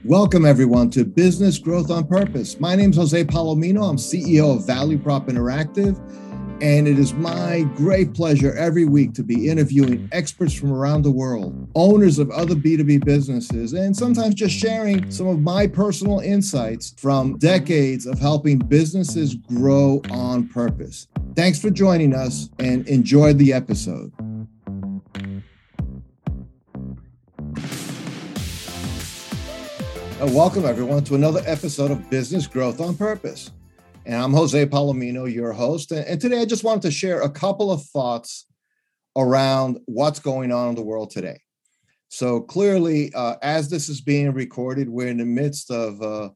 Welcome, everyone, to Business Growth on Purpose. My name is Jose Palomino. I'm CEO of Value Prop Interactive, and it is my great pleasure every week to be interviewing experts from around the world, owners of other B2B businesses, and sometimes just sharing some of my personal insights from decades of helping businesses grow on purpose. Thanks for joining us and enjoy the episode. Welcome, everyone, to another episode of Business Growth on Purpose. And I'm Jose Palomino, your host. And today I just wanted to share a couple of thoughts around what's going on in the world today. So clearly, as this is being recorded, we're in the midst of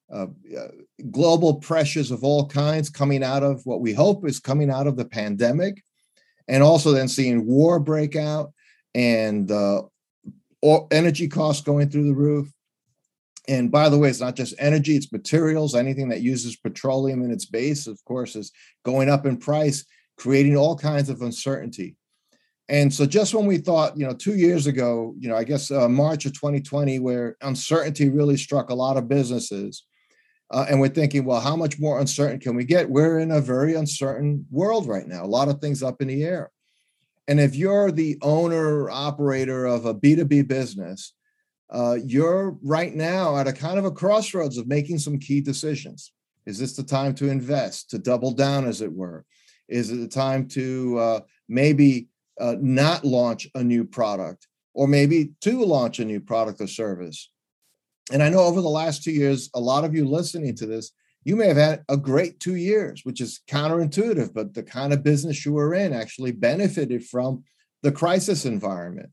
global pressures of all kinds coming out of what we hope is coming out of the pandemic, and also then seeing war break out and energy costs going through the roof. And by the way, it's not just energy, it's materials. Anything that uses petroleum in its base, of course, is going up in price, creating all kinds of uncertainty. And so just when we thought, 2 years ago, I guess March of 2020, where uncertainty really struck a lot of businesses, and we're thinking, well, how much more uncertain can we get? We're in a very uncertain world right now, a lot of things up in the air. And if you're the owner or operator of a B2B business, you're right now at a kind of a crossroads of making some key decisions. Is this the time to invest, to double down, as it were? Is it the time to maybe not launch a new product, or maybe to launch a new product or service? And I know over the last 2 years, a lot of you listening to this, you may have had a great 2 years, which is counterintuitive, but the kind of business you were in actually benefited from the crisis environment.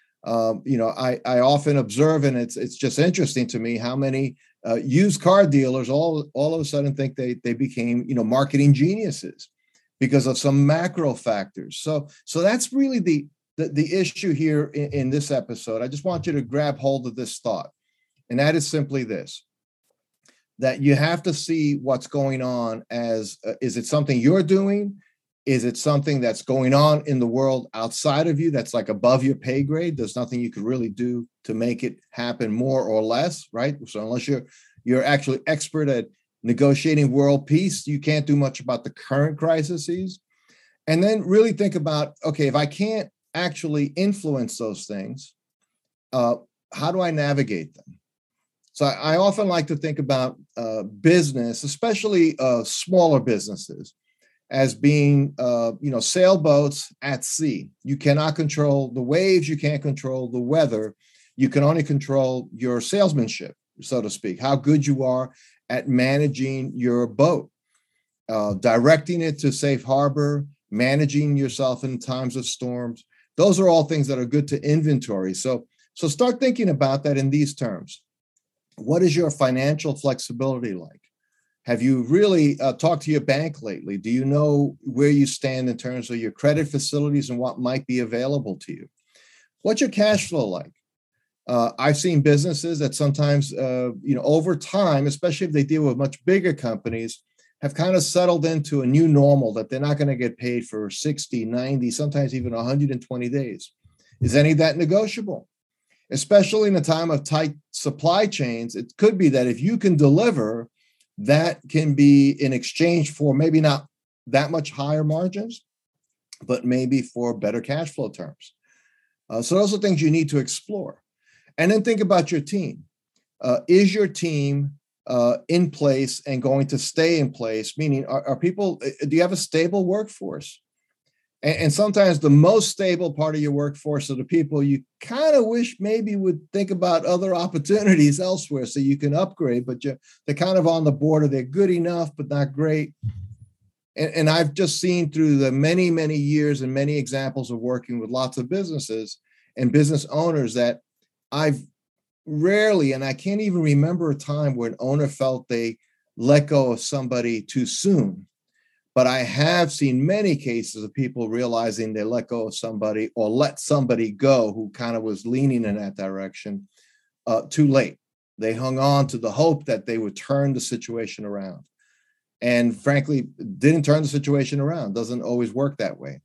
I often observe, and it's just interesting to me how many used car dealers all of a sudden think they became marketing geniuses because of some macro factors. So that's really the issue here in this episode. I just want you to grab hold of this thought, and that is simply this: that you have to see what's going on as is it something you're doing? Is it something that's going on in the world outside of you that's like above your pay grade? There's nothing you could really do to make it happen more or less, right? So unless you're actually expert at negotiating world peace, you can't do much about the current crises. And then really think about, okay, if I can't actually influence those things, how do I navigate them? So I often like to think about business, especially smaller businesses, as being, sailboats at sea. You cannot control the waves. You can't control the weather. You can only control your salesmanship, so to speak, how good you are at managing your boat, directing it to safe harbor, managing yourself in times of storms. Those are all things that are good to inventory. So start thinking about that in these terms. What is your financial flexibility like? Have you really talked to your bank lately? Do you know where you stand in terms of your credit facilities and what might be available to you? What's your cash flow like? I've seen businesses that sometimes, over time, especially if they deal with much bigger companies, have kind of settled into a new normal that they're not going to get paid for 60, 90, sometimes even 120 days. Is any of that negotiable? Especially in a time of tight supply chains, it could be that if you can deliver, that can be in exchange for maybe not that much higher margins, but maybe for better cash flow terms. So those are things you need to explore. And then think about your team. Is your team in place and going to stay in place? Meaning, are people, do you have a stable workforce? And sometimes the most stable part of your workforce are the people you kind of wish maybe would think about other opportunities elsewhere so you can upgrade, but they're kind of on the border. They're good enough, but not great. And I've just seen through the many, many years and many examples of working with lots of businesses and business owners that I've rarely, and I can't even remember a time where an owner felt they let go of somebody too soon. But I have seen many cases of people realizing they let go of somebody or let somebody go who kind of was leaning in that direction too late. They hung on to the hope that they would turn the situation around. And frankly, didn't turn the situation around. Doesn't always work that way.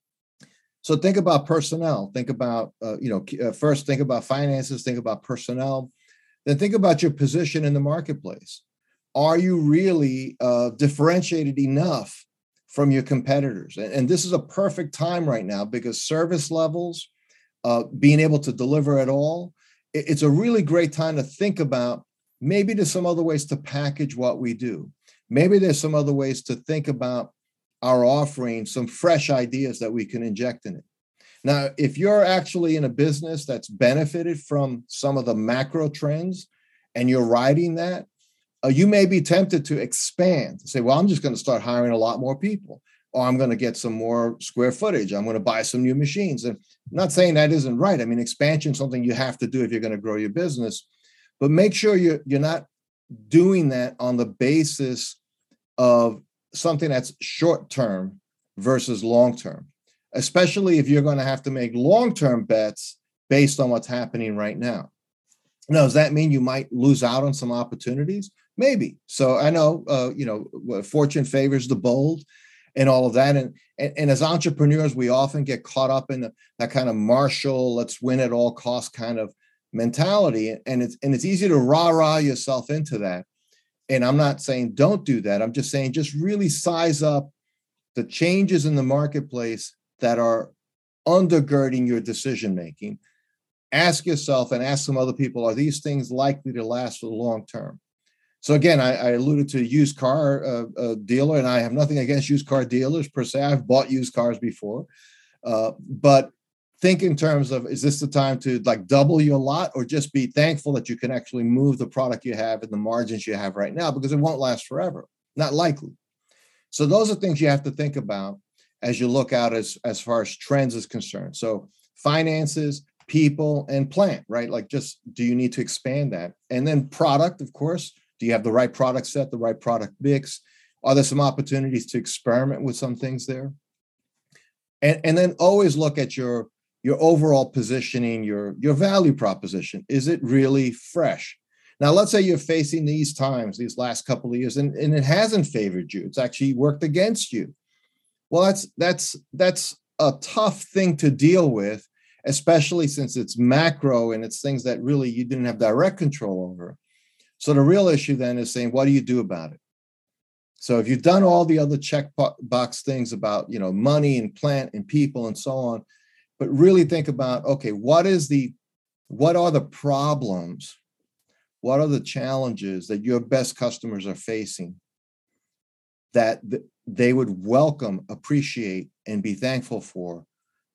So think about personnel. Think about, first think about finances, think about personnel. then think about your position in the marketplace. Are you really differentiated enough from your competitors? And this is a perfect time right now because service levels, being able to deliver at all, it's a really great time to think about maybe there's some other ways to package what we do. Maybe there's some other ways to think about our offering, some fresh ideas that we can inject in it. Now, if you're actually in a business that's benefited from some of the macro trends and you're riding that, you may be tempted to expand, say, well, I'm just going to start hiring a lot more people, or I'm going to get some more square footage. I'm going to buy some new machines. And I'm not saying that isn't right. I mean, expansion is something you have to do if you're going to grow your business, but make sure you're not doing that on the basis of something that's short-term versus long-term, especially if you're going to have to make long-term bets based on what's happening right now. Now, does that mean you might lose out on some opportunities? Maybe. So I know, fortune favors the bold and all of that. And as entrepreneurs, we often get caught up in that kind of Marshall, let's win at all costs kind of mentality. And it's easy to rah-rah yourself into that. And I'm not saying don't do that. I'm just saying just really size up the changes in the marketplace that are undergirding your decision-making. Ask yourself and ask some other people, are these things likely to last for the long term? So again, I alluded to a used car dealer, and I have nothing against used car dealers per se. I've bought used cars before, but think in terms of, is this the time to like double your lot, or just be thankful that you can actually move the product you have and the margins you have right now, because it won't last forever, not likely. So those are things you have to think about as you look out as far as trends is concerned. So finances, people, and plant, right? Like, just, do you need to expand that? And then product, of course. Do you have the right product set, the right product mix? Are there some opportunities to experiment with some things there? And then always look at your overall positioning, your value proposition. Is it really fresh? Now, let's say you're facing these times, these last couple of years, and it hasn't favored you. It's actually worked against you. Well, that's a tough thing to deal with, especially since it's macro and it's things that really you didn't have direct control over. So the real issue then is saying, what do you do about it? So if you've done all the other checkbox things about, money and plant and people and so on, but really think about, okay, what are the problems? What are the challenges that your best customers are facing that they would welcome, appreciate, and be thankful for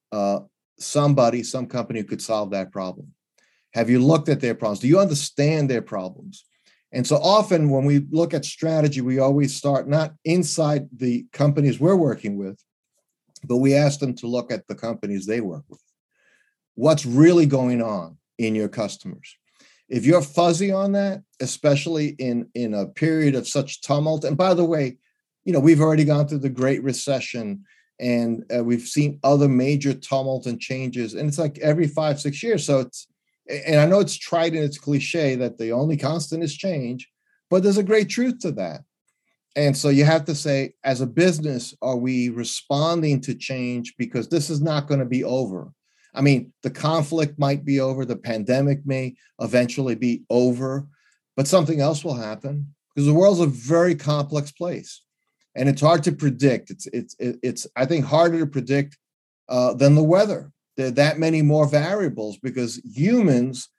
some company who could solve that problem? Have you looked at their problems? Do you understand their problems? And so often when we look at strategy, we always start not inside the companies we're working with, but we ask them to look at the companies they work with. What's really going on in your customers? If you're fuzzy on that, especially in a period of such tumult, and by the way, we've already gone through the Great Recession, and we've seen other major tumult and changes, and it's like every 5-6 years. So and I know it's trite and it's cliche that the only constant is change, but there's a great truth to that. And so you have to say, as a business, are we responding to change? Because this is not going to be over. I mean, the conflict might be over, the pandemic may eventually be over, but something else will happen, because the world's a very complex place, and it's hard to predict. It's I think harder to predict than the weather. There are that many more variables, because humans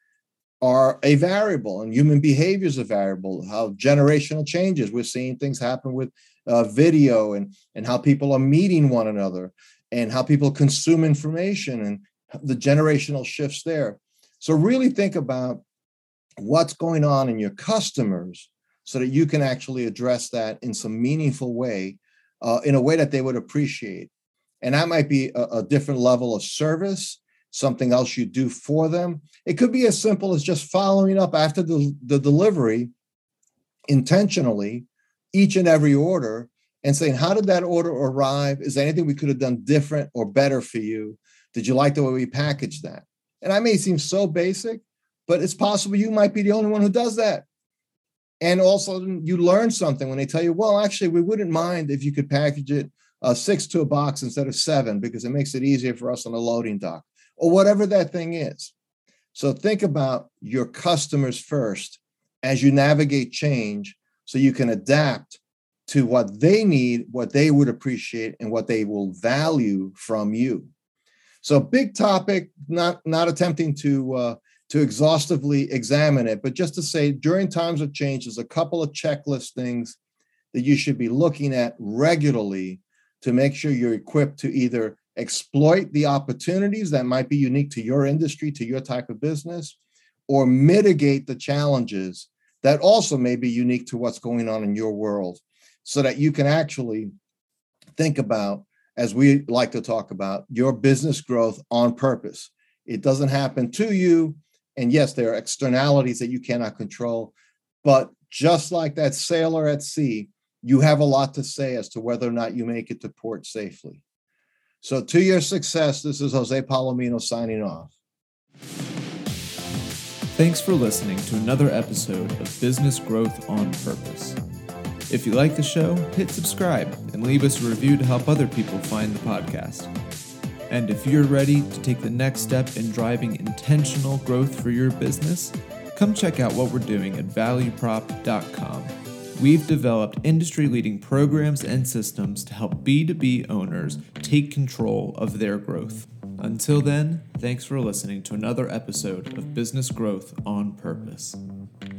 are a variable and human behavior is a variable. How generational changes. We're seeing things happen with video and how people are meeting one another and how people consume information and the generational shifts there. So really think about what's going on in your customers so that you can actually address that in some meaningful way, in a way that they would appreciate. And that might be a different level of service, something else you do for them. It could be as simple as just following up after the delivery intentionally, each and every order, and saying, how did that order arrive? Is there anything we could have done different or better for you? Did you like the way we packaged that? And I may seem so basic, but it's possible you might be the only one who does that. And also you learn something when they tell you, well, actually, we wouldn't mind if you could package it 6 to a box instead of 7, because it makes it easier for us on the loading dock, or whatever that thing is. So think about your customers first as you navigate change so you can adapt to what they need, what they would appreciate, and what they will value from you. So big topic, not attempting to exhaustively examine it, but just to say during times of change, there's a couple of checklist things that you should be looking at regularly to make sure you're equipped to either exploit the opportunities that might be unique to your industry, to your type of business, or mitigate the challenges that also may be unique to what's going on in your world, so that you can actually think about, as we like to talk about, your business growth on purpose. It doesn't happen to you. And yes, there are externalities that you cannot control, but just like that sailor at sea, you have a lot to say as to whether or not you make it to port safely. So to your success, this is Jose Palomino signing off. Thanks for listening to another episode of Business Growth on Purpose. If you like the show, hit subscribe and leave us a review to help other people find the podcast. And if you're ready to take the next step in driving intentional growth for your business, come check out what we're doing at valueprop.com. We've developed industry-leading programs and systems to help B2B owners take control of their growth. Until then, thanks for listening to another episode of Business Growth on Purpose.